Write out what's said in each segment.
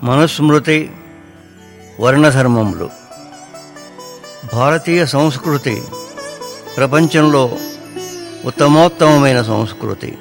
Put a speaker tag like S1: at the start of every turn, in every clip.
S1: మనుస్మృతి, వర్ణధర్మములు. భారతీయ సంస్కృతి ప్రపంచంలో ఉత్తమోత్తమైన సంస్కృతి.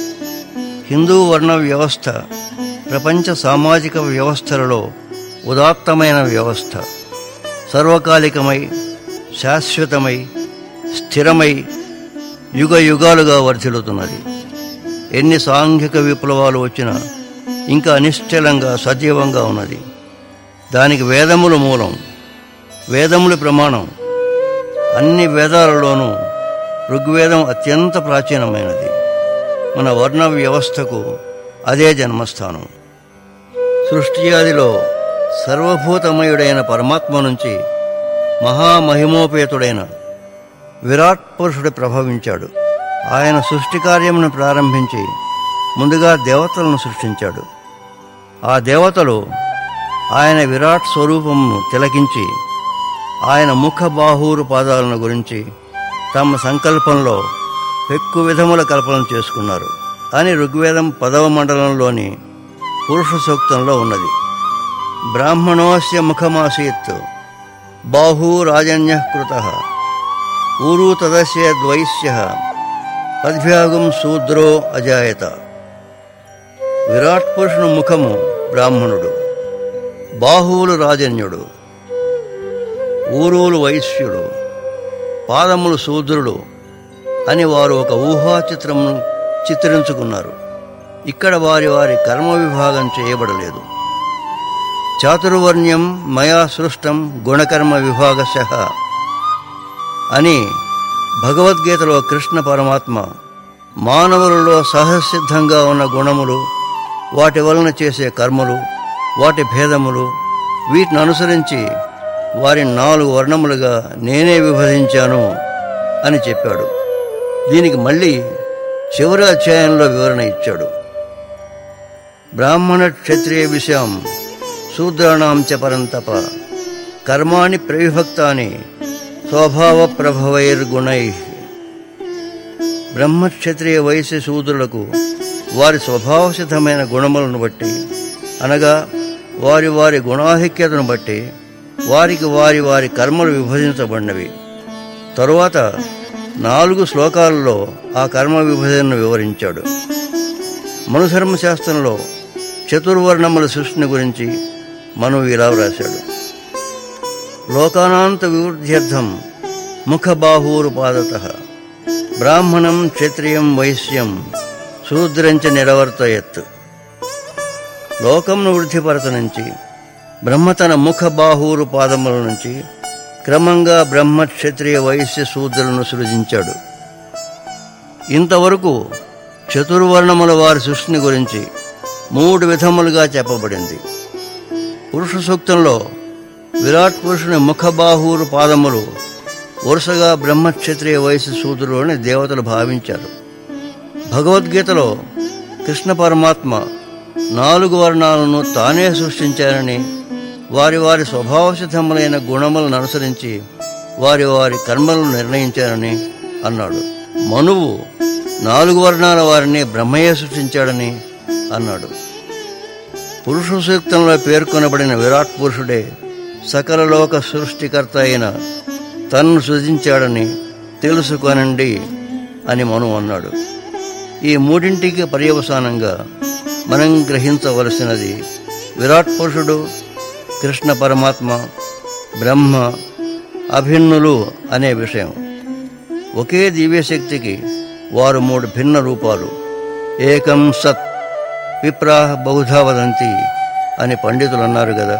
S1: హిందూ వర్ణ వ్యవస్థ ప్రపంచ సామాజిక వ్యవస్థలలో ఉదాత్తమైన వ్యవస్థ. సర్వకాలికమై, శాశ్వతమై, స్థిరమై యుగ యుగాలుగా వర్ధిల్లుతున్నది. ఎన్ని సాంఘిక విప్లవాలు వచ్చినా ఇంకా నిశ్చలంగా సజీవంగా ఉన్నది. దానికి వేదములు మూలం, వేదములు ప్రమాణం. అన్ని వేదాలలోనూ ఋగ్వేదం అత్యంత ప్రాచీనమైనది. మన వర్ణ వ్యవస్థకు అదే జన్మస్థానం. సృష్టియాదిలో సర్వభూతమయుడైన పరమాత్మ నుంచి మహామహిమోపేతుడైన విరాట్ పురుషుడు ప్రభవించాడు. ఆయన సృష్టి కార్యమును ప్రారంభించి ముందుగా దేవతలను సృష్టించాడు. ఆ దేవతలు ఆయన విరాట్ స్వరూపమును తిలకించి ఆయన ముఖ బాహూరు పాదాలను గురించి తమ సంకల్పంలో ఎక్కువ విధముల కల్పన చేసుకున్నారు అని ఋగ్వేదం 10వ మండలంలోని పురుష సూక్తంలో ఉన్నది. బ్రాహ్మణోస్య ముఖమాసీత్ బాహూరాజన్యః కృతః ఊరు తదస్య ద్వైస్యః పద్భ్యాగం శూద్రో అజాయత. విరాట్ పురుషుని ముఖము బ్రాహ్మణుడు, బాహువులు రాజన్యుడు, ఊరువులు వైశ్యుడు, పాదములు శూద్రుడు అని వారు ఒక ఊహా చిత్రమును చిత్రించుకున్నారు. ఇక్కడ వారి వారి కర్మ విభాగం చేయబడలేదు. చాతుర్వర్ణ్యం మయా సృష్టం గుణకర్మ విభాగశః అని భగవద్గీతలో కృష్ణ పరమాత్మ మానవులలో సహసిద్ధంగా ఉన్న గుణములు, వాటి వలన చేసే కర్మలు, వాటి భేదములు, వీటిని అనుసరించి వారిని 4 వర్ణములుగా నేనే విభజించాను అని చెప్పాడు. దీనికి మళ్ళీ చివరి అధ్యాయంలో వివరణ ఇచ్చాడు. బ్రాహ్మణ క్షత్రియ విషయం శూద్రాణాం చ పరంతప కర్మాణి ప్రవిభక్తాని స్వభావ ప్రభవైర్గుణై. బ్రహ్మక్షత్రియ వైశ్య శూద్రులకు వారి స్వభావసిద్ధమైన గుణములను బట్టి, అనగా వారి వారి గుణాధిక్యతను బట్టి వారికి వారి వారి కర్మలు విభజించబడినవి. తరువాత 4 శ్లోకాలలో ఆ కర్మ విభజనను వివరించాడు. మనుధర్మశాస్త్రంలో చతుర్వర్ణముల సృష్టిని గురించి మను ఇలా వ్రాశాడు. లోకానాంత వివృద్ధ్యర్థం ముఖబాహూరుపాదతః బ్రాహ్మణం క్షత్రియం వైశ్యం శూద్రంచ నిరవర్తయత్. లోకంను వృద్ధిపరచనుంచి బ్రహ్మ తన ముఖ బాహూరు పాదముల నుంచి క్రమంగా బ్రహ్మ క్షత్రియ వైశ్య శూద్రులను సృజించాడు. ఇంతవరకు చతుర్వర్ణముల వారి సృష్టిని గురించి 3 విధములుగా చెప్పబడింది. పురుష సూక్తంలో విరాట్ పురుషుని ముఖబాహూరు పాదములు వరుసగా బ్రహ్మక్షత్రియ వైశ్య శూద్రులు అని దేవతలు భావించారు. భగవద్గీతలో కృష్ణ పరమాత్మ 4 వర్ణాలను తానే సృష్టించారని, వారి వారి స్వభావసిద్ధములైన గుణములను అనుసరించి వారి వారి కర్మలను నిర్ణయించారని అన్నాడు. మనువు 4 వర్ణాల వారిని బ్రహ్మయ్య సృష్టించాడని అన్నాడు. పురుష సూక్తంలో పేర్కొనబడిన విరాట్ పురుషుడే సకల లోక సృష్టికర్త అయిన తన్ను సృజించాడని తెలుసుకొనండి అని మను అన్నాడు. ఈ 3ంటికి పర్యవసానంగా మనం గ్రహించవలసినది విరాట్ పురుషుడు, కృష్ణ పరమాత్మ, బ్రహ్మ అభిన్నులు అనే విషయం. ఒకే దివ్యశక్తికి వారు 3 భిన్న రూపాలు. ఏకం సత్ విప్రాహ బహుధా వదంతి అని పండితులు అన్నారు కదా.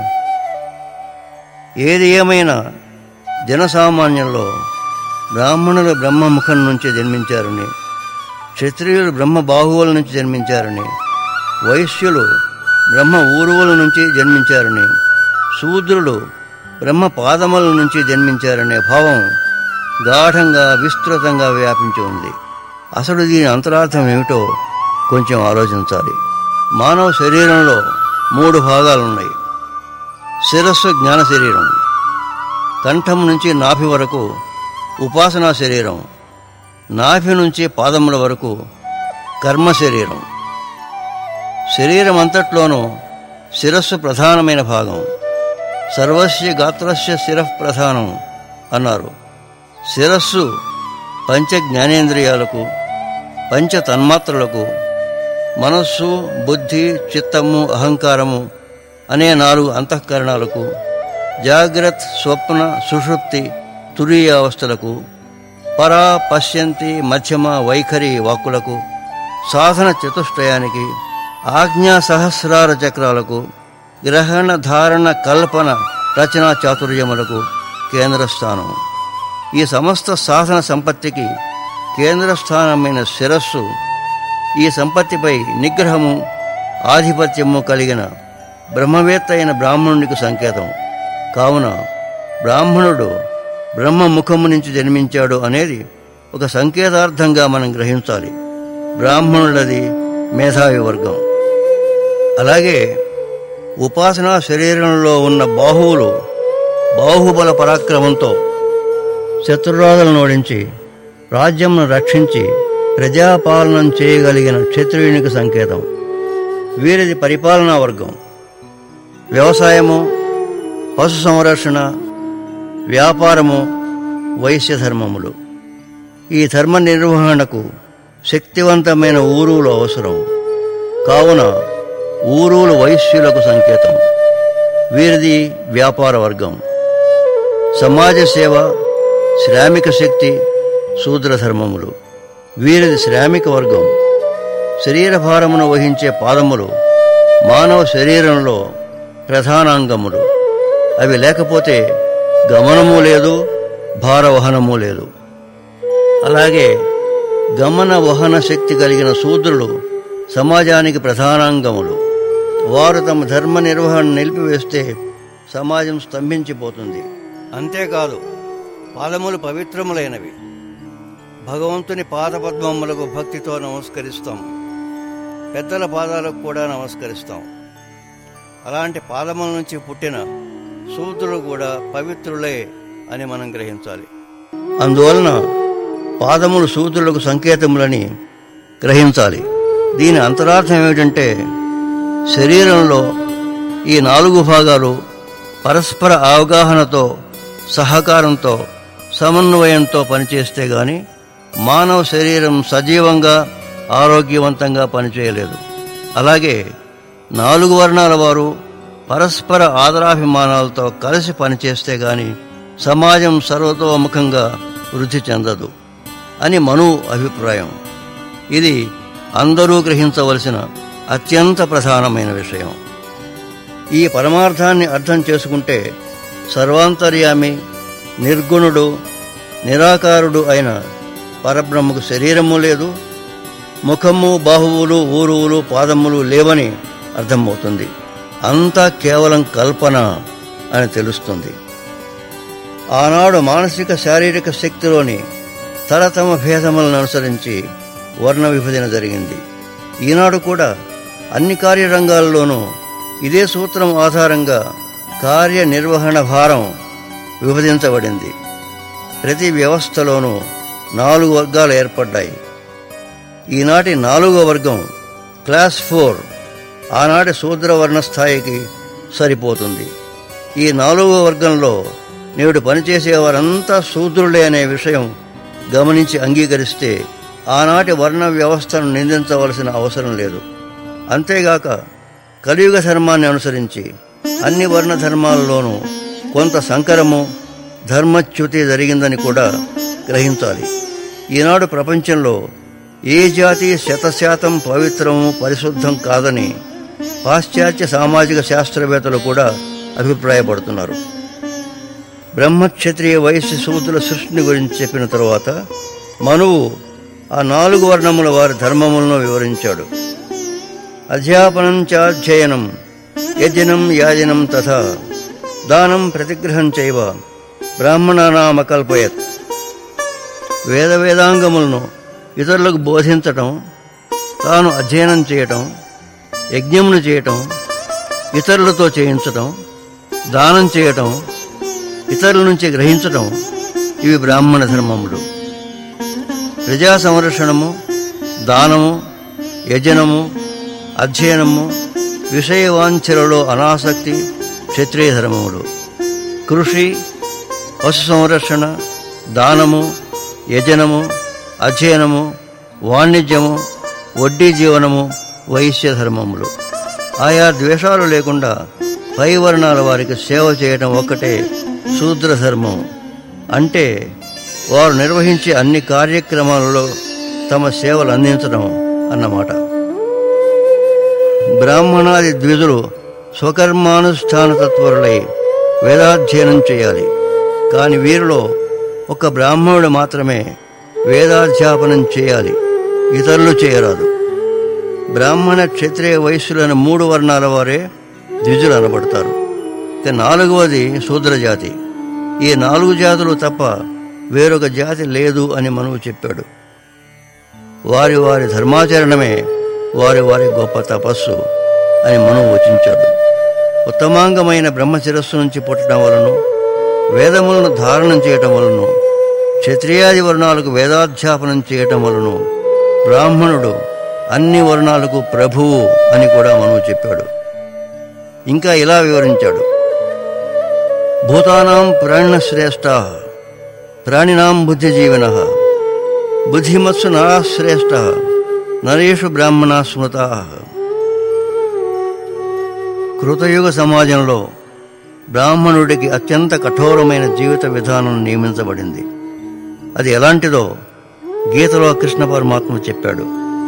S1: ఏది ఏమైనా జనసామాన్యంలో బ్రాహ్మణులు బ్రహ్మముఖం నుంచి జన్మించారని, క్షత్రియులు బ్రహ్మ బాహువుల నుంచి జన్మించారని, వైశ్యులు బ్రహ్మ ఊరువుల నుంచి జన్మించారని, శూద్రులు బ్రహ్మ పాదముల నుంచి జన్మించారనే భావం గాఢంగా విస్తృతంగా వ్యాపించి ఉంది. అసలు దీని అంతరార్థం ఏమిటో కొంచెం ఆలోచించాలి. మానవ శరీరంలో 3 భాగాలున్నాయి. శిరస్సు జ్ఞాన శరీరం, కంఠం నుంచి నాభి వరకు ఉపాసనా శరీరం, నాభి నుంచి పాదముల వరకు కర్మ శరీరం. శరీరం అంతట్లోనూ శిరస్సు ప్రధానమైన భాగం. సర్వస్య గాత్రస్య శిరః ప్రధానం అన్నారు. శిరస్సు పంచ జ్ఞానేంద్రియాలకు, పంచ తన్మాత్రలకు, మనస్సు, బుద్ధి, చిత్తము, అహంకారము అనే 4 అంతఃకరణాలకు, జాగ్రత్, స్వప్న, సుషుప్తి, తురీయావస్థలకు, పరా, పశ్యంతి, మధ్యమ, వైఖరి వాక్కులకు, సాధన చతుష్టయానికి, ఆజ్ఞా సహస్రార చక్రాలకు, గ్రహణ, ధారణ, కల్పన, రచనా చాతుర్యములకు కేంద్రస్థానం. ఈ సమస్త సాధన సంపత్తికి కేంద్రస్థానమైన శిరస్సు ఈ సంపత్తిపై నిగ్రహము, ఆధిపత్యము కలిగిన బ్రహ్మవేత్త అయిన బ్రాహ్మణునికి సంకేతం. కావున బ్రాహ్మణుడు బ్రహ్మముఖము నుంచి జన్మించాడు అనేది ఒక సంకేతార్థంగా మనం గ్రహించాలి. బ్రాహ్మణులది మేధావి వర్గం. అలాగే ఉపాసనా శరీరంలో ఉన్న బాహువులు బాహుబల పరాక్రమంతో శత్రురాజులను ఓడించి రాజ్యంను రక్షించి ప్రజాపాలనం చేయగలిగిన క్షత్రియునికి సంకేతం. వీరిది పరిపాలనా వర్గం. వ్యవసాయము, పశు సంరక్షణ, వ్యాపారము, వైశ్యధర్మములు. ఈ ధర్మ నిర్వహణకు శక్తివంతమైన ఊరువులు అవసరం. కావున ఊరువులు వైశ్యులకు సంకేతం. వీరిది వ్యాపార వర్గం. సమాజ సేవ, శ్రామిక శక్తి, శూద్రధర్మములు. వీరిది శ్రామిక వర్గం. శరీరభారమును వహించే పాదములు మానవ శరీరంలో ప్రధానాంగములు. అవి లేకపోతే గమనము లేదు, భారవహనము లేదు. అలాగే గమన వహన శక్తి కలిగిన శూద్రులు సమాజానికి ప్రధానాంగములు. వారు తమ ధర్మ నిర్వహణ నిలిపివేస్తే సమాజం స్తంభించిపోతుంది. అంతేకాదు, పాదములు పవిత్రములైనవి. భగవంతుని పాదపద్మములకు భక్తితో నమస్కరిస్తాం. పెద్దల పాదాలకు కూడా నమస్కరిస్తాం. అలాంటి పాదముల నుంచి పుట్టిన శూద్రులు కూడా పవిత్రులే అని మనం గ్రహించాలి. అందువలన పాదములు శూద్రులకు సంకేతములని గ్రహించాలి. దీని అంతరార్థం ఏమిటంటే, శరీరంలో ఈ 4 భాగాలు పరస్పర అవగాహనతో, సహకారంతో, సమన్వయంతో పనిచేస్తే గాని మానవ శరీరం సజీవంగా, ఆరోగ్యవంతంగా పనిచేయలేదు. అలాగే 4 వర్ణాల వారు పరస్పర ఆదరాభిమానాలతో కలిసి పనిచేస్తే గాని సమాజం సర్వతోముఖంగా వృద్ధి చెందదు అని మను అభిప్రాయం. ఇది అందరూ గ్రహించవలసిన అత్యంత ప్రధానమైన విషయం. ఈ పరమార్థాన్ని అర్థం చేసుకుంటే సర్వాంతర్యామి, నిర్గుణుడు, నిరాకారుడు అయిన పరబ్రహ్మకు శరీరము లేదు, ముఖము, బాహువులు, ఊరువులు, పాదములు లేవని అర్థమవుతుంది. అంతా కేవలం కల్పన అని తెలుస్తుంది. ఆనాడు మానసిక శారీరక శక్తిలోని తరతమ భేదములను అనుసరించి వర్ణ విభజన జరిగింది. ఈనాడు కూడా అన్ని కార్యరంగాల్లోనూ ఇదే సూత్రం ఆధారంగా కార్యనిర్వహణ భారం విభజించబడింది. ప్రతి వ్యవస్థలోనూ 4 వర్గాలు ఏర్పడ్డాయి. ఈనాటి 4వ వర్గం క్లాస్ 4 ఆనాటి శూద్రవర్ణ స్థాయికి సరిపోతుంది. ఈ 4వ వర్గంలో నేడు పనిచేసేవారంతా శూద్రులే అనే విషయం గమనించి అంగీకరిస్తే ఆనాటి వర్ణ వ్యవస్థను నిందించవలసిన అవసరం లేదు. అంతేగాక కలియుగ ధర్మాన్ని అనుసరించి అన్ని వర్ణ ధర్మాల్లోనూ కొంత సంకరము, ధర్మచ్యుతి జరిగిందని కూడా గ్రహించాలి. ఈనాడు ప్రపంచంలో ఏ జాతి 100% పవిత్రము, పరిశుద్ధం కాదని పాశ్చాత్య సామాజిక శాస్త్రవేత్తలు కూడా అభిప్రాయపడుతున్నారు. బ్రహ్మక్షత్రియ వైశ్య శూద్రుల సృష్టిని గురించి చెప్పిన తరువాత మనువు ఆ 4 వర్ణముల వారి ధర్మములను వివరించాడు. అధ్యాపనం చాధ్యయనం, యజనం యాజనం తథా దానం ప్రతిగ్రహం చైవ బ్రాహ్మణానామకల్పయత్. వేదాంగములను ఇతరులకు బోధించటం, తాను అధ్యయనం చేయటం, యజ్ఞమును చేయటం, ఇతరులతో చేయించటం, దానం చేయటం, ఇతరుల నుంచి గ్రహించటం, ఇవి బ్రాహ్మణ ధర్మములు. ప్రజా సంరక్షణము, దానము, యజనము, అధ్యయనము, విషయవాంఛలలో అనాసక్తి క్షత్రియ ధర్మములు. కృషి, పశు సంరక్షణ, దానము, యజనము, అధ్యయనము, వాణిజ్యము, వడ్డీ జీవనము వైశ్య ధర్మములు. ఆయా ద్వేషాలు లేకుండా పై వర్ణాల వారికి సేవ చేయడం ఒక్కటే శూద్ర ధర్మం. అంటే వారు నిర్వహించే అన్ని కార్యక్రమాలలో తమ సేవలు అందించడం అన్నమాట. బ్రాహ్మణాది ద్విజులు స్వకర్మానుష్ఠాన తత్పరులై వేదాధ్యయనం చేయాలి. కాని వీరిలో ఒక బ్రాహ్మణుడు మాత్రమే వేదాధ్యాపనం చేయాలి, ఇతరులు చేయరాదు. బ్రాహ్మణ, క్షత్రియ, వైశ్యులైన 3 వర్ణాల వారే ద్విజులు అనబడతారు. ఇక 4వది శూద్రజాతి. ఈ 4 జాతులు తప్ప వేరొక జాతి లేదు అని మనువు చెప్పాడు. వారి వారి ధర్మాచరణమే వారి వారి గొప్ప తపస్సు అని మనువు వచించాడు. ఉత్తమాంగమైన బ్రహ్మశిరస్సు నుంచి పుట్టడం వలన, వేదములను ధారణం చేయటం వలన, క్షత్రియాది వర్ణాలకు వేదాధ్యాపనం చేయటం వలన బ్రాహ్మణుడు అన్ని వర్ణాలకు ప్రభువు అని కూడా మనువు చెప్పాడు. ఇంకా ఇలా వివరించాడు: భూతానాం ప్రాణినశ్రేష్టా ప్రాణినాం బుద్ధిజీవినః బుద్ధిమత్సు నరశ్రేష్టః నరేషు బ్రాహ్మణా స్మృతాః. కృతయుగ సమాజంలో బ్రాహ్మణుడికి అత్యంత కఠోరమైన జీవిత విధానం నియమించబడింది. అది ఎలాంటిదో గీతలో కృష్ణ పరమాత్మ చెప్పాడు.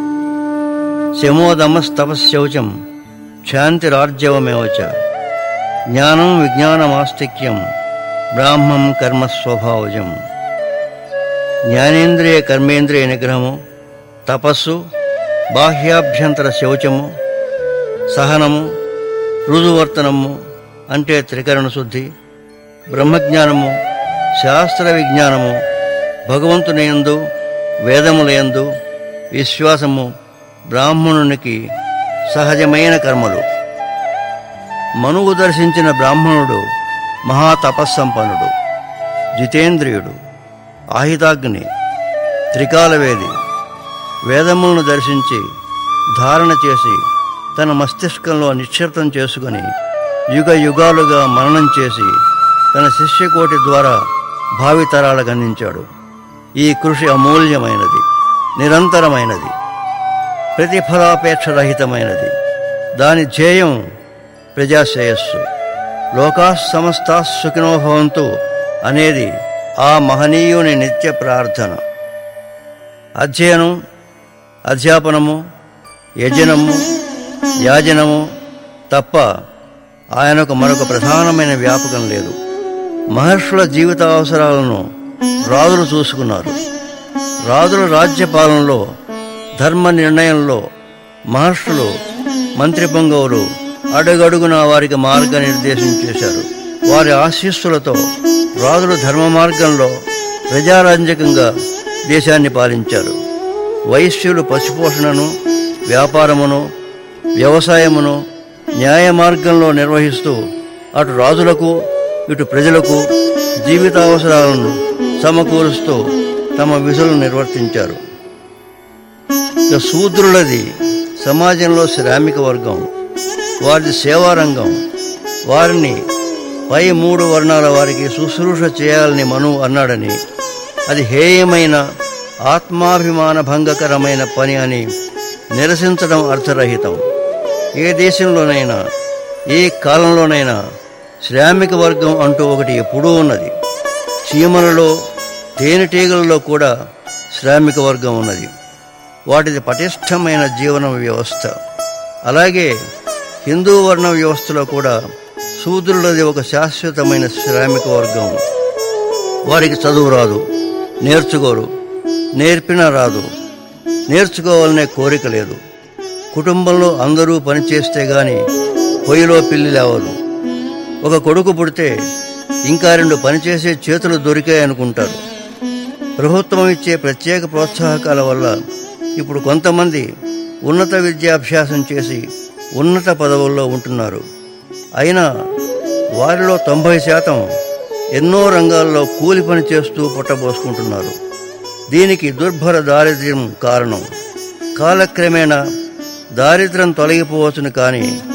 S1: శమోదమస్తపశౌచం శాంతిరార్జవమేవచ జ్ఞానం విజ్ఞానమాస్తిక్యం బ్రాహ్మం కర్మస్వభావజం. జ్ఞానేంద్రియ కర్మేంద్రియ నిగ్రహము, తపస్సు, బాహ్యాభ్యంతర శౌచము, సహనము, రుజువర్తనము అంటే త్రికరణ శుద్ధి, బ్రహ్మజ్ఞానము, శాస్త్ర విజ్ఞానము, భగవంతునియందు వేదములయందు విశ్వాసము బ్రాహ్మణునికి సహజమైన కర్మలు. మనువు దర్శించిన బ్రాహ్మణుడు మహాతపస్సంపన్నుడు, జితేంద్రియుడు, ఆహితాగ్ని, త్రికాలవేది. వేదములను దర్శించి ధారణ చేసి తన మస్తిష్కంలో నిక్షిప్తం చేసుకుని యుగ యుగాలుగా మననం చేసి తన శిష్యకోటి ద్వారా భావితరాలకు అందించాడు. ఈ కృషి అమూల్యమైనది, నిరంతరమైనది, ప్రతిఫలాపేక్షరహితమైనది. దాని ధ్యేయం ప్రజాశ్రేయస్సు. లోకాః సమస్తాః సుఖినో భవంతు అనేది ఆ మహనీయుని నిత్య ప్రార్థన. అధ్యయనం, అధ్యాపనము, యజనము, యాజనము తప్ప ఆయనకు మరొక ప్రధానమైన వ్యాపకం లేదు. మహర్షుల జీవిత అవసరాలను రాజులు చూసుకున్నారు. రాజుల రాజ్యపాలనలో, ధర్మ నిర్ణయంలో మహర్షులు, మంత్రి పొంగవులు అడుగడుగునా వారికి మార్గనిర్దేశం చేశారు. వారి ఆశీస్సులతో రాజులు ధర్మ మార్గంలో ప్రజారంజకంగా దేశాన్ని పాలించారు. వైశ్యులు పశుపోషణను, వ్యాపారమును, వ్యవసాయమును న్యాయ మార్గంలో నిర్వహిస్తూ అటు రాజులకు ఇటు ప్రజలకు జీవితావసరాలను సమకూరుస్తూ తమ విధులను నిర్వర్తించారు. శూద్రులది సమాజంలో శ్రామిక వర్గం, వారిది సేవారంగం. వారిని పై 3 వర్ణాల వారికి శుశ్రూష చేయాలని మనువు అన్నాడని, అది హేయమైన ఆత్మాభిమాన భంగకరమైన పని అని నిరసించడం అర్థరహితం. ఏ దేశంలోనైనా ఏ కాలంలోనైనా శ్రామిక వర్గం అంటూ ఒకటి ఎప్పుడూ ఉన్నది. చీమలలో, తేనెటీగలలో కూడా శ్రామిక వర్గం ఉన్నది. వాటిది పటిష్టమైన జీవన వ్యవస్థ. అలాగే హిందూ వర్ణ వ్యవస్థలో కూడా శూద్రులది ఒక శాశ్వతమైన శ్రామిక వర్గం. వారికి చదువు రాదు, నేర్చుకోరు, నేర్పినా రాదు, నేర్చుకోవాలనే కోరిక లేదు. కుటుంబంలో అందరూ పనిచేస్తే గాని పొయ్యిలో పిల్లి లేవదు. ఒక కొడుకు పుడితే ఇంకా 2 పనిచేసే చేతులు దొరికాయనుకుంటారు. ప్రభుత్వం ఇచ్చే ప్రత్యేక ప్రోత్సాహకాల వల్ల ఇప్పుడు కొంతమంది ఉన్నత విద్యాభ్యాసం చేసి ఉన్నత పదవుల్లో ఉంటున్నారు. అయినా వారిలో 90% ఎన్నో రంగాల్లో కూలి పని చేస్తూ పుట్టబోసుకుంటున్నారు. దీనికి దుర్భర దారిద్ర్యం కారణం. కాలక్రమేణా దారిద్ర్యం తొలగిపోవచ్చును, కానీ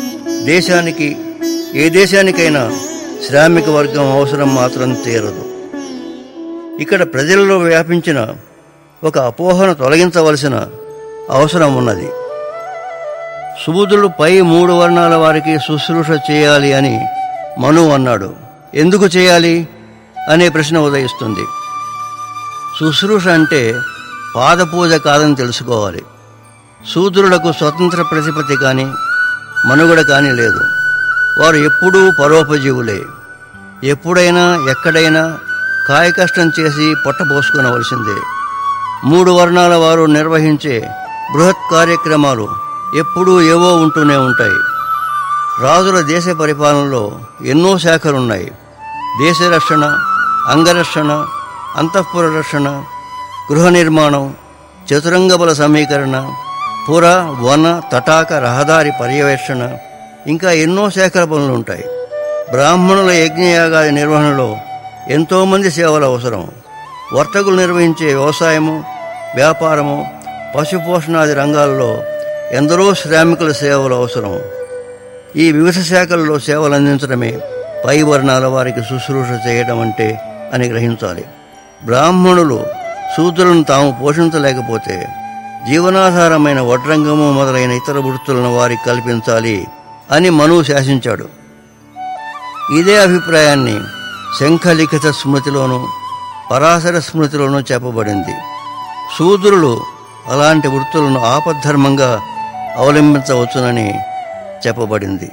S1: దేశానికి ఏ దేశానికైనా శ్రామిక వర్గం అవసరం మాత్రం తీరదు. ఇక్కడ ప్రజలలో వ్యాపించిన ఒక అపోహను తొలగించవలసిన అవసరం ఉన్నది. శూద్రులు పై 3 వర్ణాల వారికి శుశ్రూష చేయాలి అని మనువు అన్నాడు. ఎందుకు చేయాలి అనే ప్రశ్న ఉదయిస్తుంది. శుశ్రూష అంటే పాదపూజ కాదని తెలుసుకోవాలి. శూద్రులకు స్వతంత్ర ప్రతిపత్తి కానీ మనుగడ కానీ లేదు. వారు ఎప్పుడూ పరోపజీవులే. ఎప్పుడైనా ఎక్కడైనా కాయకష్టం చేసి పొట్టపోసుకునవలసిందే. 3 వర్ణాల వారు నిర్వహించే బృహత్ కార్యక్రమాలు ఎప్పుడూ ఏవో ఉంటూనే ఉంటాయి. రాజుల దేశ పరిపాలనలో ఎన్నో శాఖలున్నాయి. దేశ రక్షణ, అంగరక్షణ, అంతఃపుర రక్షణ, గృహ నిర్మాణం, చతురంగ బల సమీకరణ, పుర, వన, తటాక, రహదారి పర్యవేక్షణ, ఇంకా ఎన్నో శాఖల పనులుంటాయి. బ్రాహ్మణుల యజ్ఞయాగాది నిర్వహణలో ఎంతోమంది సేవలు అవసరం. వర్తకులు నిర్వహించే వ్యవసాయము, వ్యాపారము, పశుపోషణాది రంగాల్లో ఎందరో శ్రామికుల సేవలు అవసరం. ఈ వివిధ శాఖల్లో సేవలు అందించడమే పై వర్ణాల వారికి శుశ్రూష చేయడం అంటే అని గ్రహించాలి. బ్రాహ్మణులు శూద్రులను తాము పోషించలేకపోతే జీవనాధారమైన వడ్రంగము మొదలైన ఇతర వృత్తులను వారికి కల్పించాలి అని మనువు శాసించాడు. ఇదే అభిప్రాయాన్ని శంఖలిఖిత స్మృతిలోనూ పరాశర స్మృతిలోనూ చెప్పబడింది. శూద్రులు అలాంటి వృత్తులను ఆపద్ధర్మంగా అవలంబించవచ్చునని చెప్పబడింది.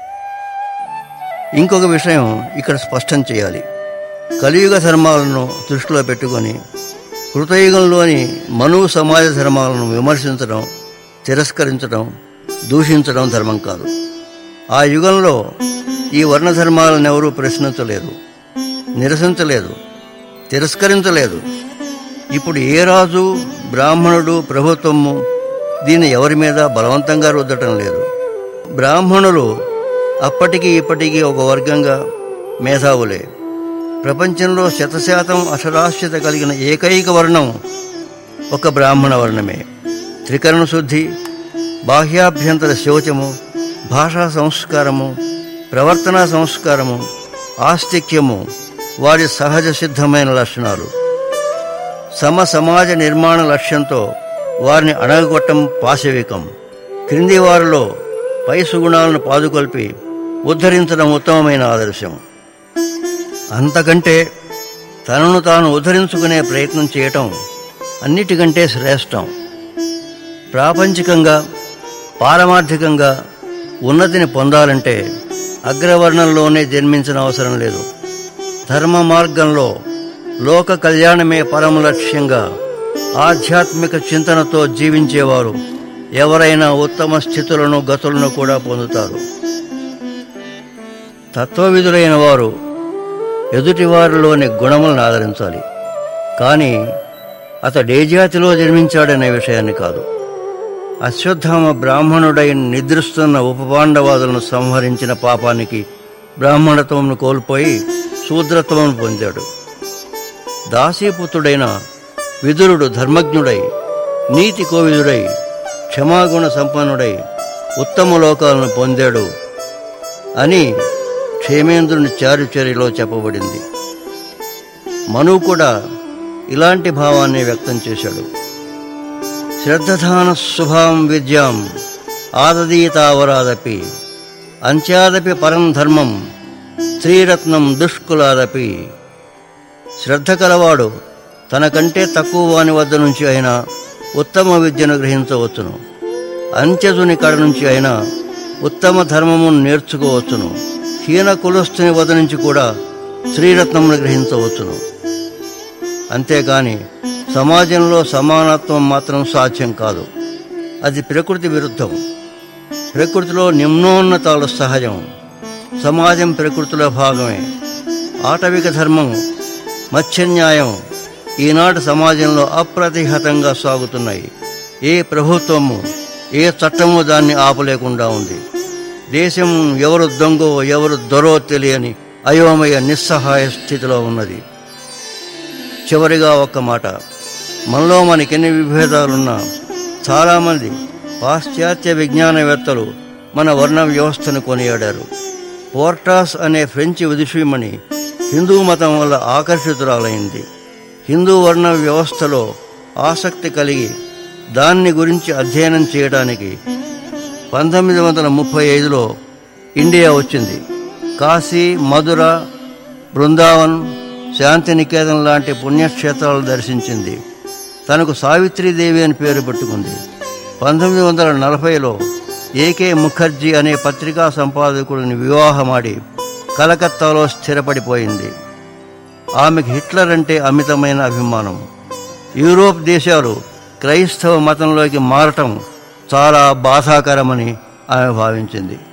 S1: ఇంకొక విషయం ఇక్కడ స్పష్టం చేయాలి. కలియుగ ధర్మాలను దృష్టిలో పెట్టుకొని కృతయుగంలోని మనువు సమాజ ధర్మాలను విమర్శించడం, తిరస్కరించడం, దూషించడం ధర్మం కాదు. ఆ యుగంలో ఈ వర్ణధర్మాలను ఎవరూ ప్రశ్నించలేదు, నిరసించలేదు, తిరస్కరించలేదు. ఇప్పుడు ఏ రాజు, బ్రాహ్మణుడు, ప్రభుత్వము దీన్ని ఎవరి మీద బలవంతంగా రుద్దటం లేదు. బ్రాహ్మణులు అప్పటికీ ఇప్పటికీ ఒక వర్గంగా మేధావులే. ప్రపంచంలో 100% అక్షరాస్యత కలిగిన ఏకైక వర్ణం ఒక బ్రాహ్మణ వర్ణమే. త్రికరణ శుద్ధి, బాహ్యాభ్యంతర శౌచము, భాషా సంస్కారము, ప్రవర్తనా సంస్కారము, ఆస్తిక్యము వారి సహజ సిద్ధమైన లక్షణాలు. సమాజ నిర్మాణ లక్ష్యంతో వారిని అణగగొట్టం పాశవికం. క్రింది వారిలో పై సుగుణాలను పాదుకొల్పి ఉద్ధరించడం ఉత్తమమైన ఆదర్శం. అంతకంటే తనను తాను ఉద్ధరించుకునే ప్రయత్నం చేయటం అన్నిటికంటే శ్రేష్టం. ప్రాపంచికంగా, పారమార్థికంగా ఉన్నతిని పొందాలంటే అగ్రవర్ణంలోనే జన్మించిన అవసరం లేదు. ధర్మ మార్గంలో లోక కళ్యాణమే పరమ లక్ష్యంగా ఆధ్యాత్మిక చింతనతో జీవించేవారు ఎవరైనా ఉత్తమ స్థితులను, గతులను కూడా పొందుతారు. తత్వవిధులైన వారు ఎదుటివారిలోని గుణములను ఆదరించాలి, కానీ అతడే జాతిలో జన్మించాడనే విషయాన్ని కాదు. అశ్వత్థామ బ్రాహ్మణుడై నిద్రిస్తున్న ఉపపాండవాదులను సంహరించిన పాపానికి బ్రాహ్మణత్వమును కోల్పోయి శూద్రత్వమును పొందాడు. దాసీపుత్రుడైన విదురుడు ధర్మజ్ఞుడై, నీతి కోవిదుడై, క్షమాగుణ సంపన్నుడై ఉత్తమ లోకాలను పొందాడు అని క్షేమేంద్రుని చారుచర్యలో చెప్పబడింది. మనువు కూడా ఇలాంటి భావాన్ని వ్యక్తం చేశాడు. శ్రద్ధధాన శుభాం విద్యాం ఆదదీతావరాదపి అంత్యాదపి పరం ధర్మం శ్రీరత్నం దుష్కులాదపి. శ్రద్ధ కలవాడు తనకంటే తక్కువ వాని వద్ద నుంచి అయినా ఉత్తమ విద్యను గ్రహించవచ్చును, అంత్యజుని కడ నుంచి అయినా ఉత్తమ ధర్మమును నేర్చుకోవచ్చును, హీన కులస్థుని వద్ద నుంచి కూడా శ్రీరత్నమును గ్రహించవచ్చును. అంతేకాని సమాజంలో సమానత్వం మాత్రం సాధ్యం కాదు. అది ప్రకృతి విరుద్ధం. ప్రకృతిలో నిమ్నోన్నతాలు సహజం. సమాజం ప్రకృతిలో భాగమే. ఆటవిక ధర్మం, మత్స్యన్యాయం ఈనాటి సమాజంలో అప్రతిహతంగా సాగుతున్నాయి. ఏ ప్రభుత్వము, ఏ చట్టము దాన్ని ఆపలేకుండా ఉంది. దేశం ఎవరు దొంగో ఎవరు దొరో తెలియని అయోమయ నిస్సహాయ స్థితిలో ఉన్నది. చివరిగా ఒక్క మాట. మనలో మనకెన్ని విభేదాలున్నా చాలామంది పాశ్చాత్య విజ్ఞానవేత్తలు మన వర్ణ వ్యవస్థను కొనియాడారు. పోర్టాస్ అనే ఫ్రెంచి విదుషీమణి హిందూ మతం వల్ల ఆకర్షితురాలైంది. హిందూ వర్ణ వ్యవస్థలో ఆసక్తి కలిగి దాన్ని గురించి అధ్యయనం చేయడానికి 1935లో ఇండియా వచ్చింది. కాశీ, మధుర, బృందావన్, శాంతినికేతన్ లాంటి పుణ్యక్షేత్రాలు దర్శించింది. తనకు సావిత్రీదేవి అని పేరు పెట్టుకుంది. 1940లో ఏకే ముఖర్జీ అనే పత్రికా సంపాదకుడిని వివాహమాడి కలకత్తాలో స్థిరపడిపోయింది. ఆమెకు హిట్లర్ అంటే అమితమైన అభిమానం. యూరోప్ దేశాలు క్రైస్తవ మతంలోకి మారటం చాలా బాధాకరమని ఆమె భావించింది.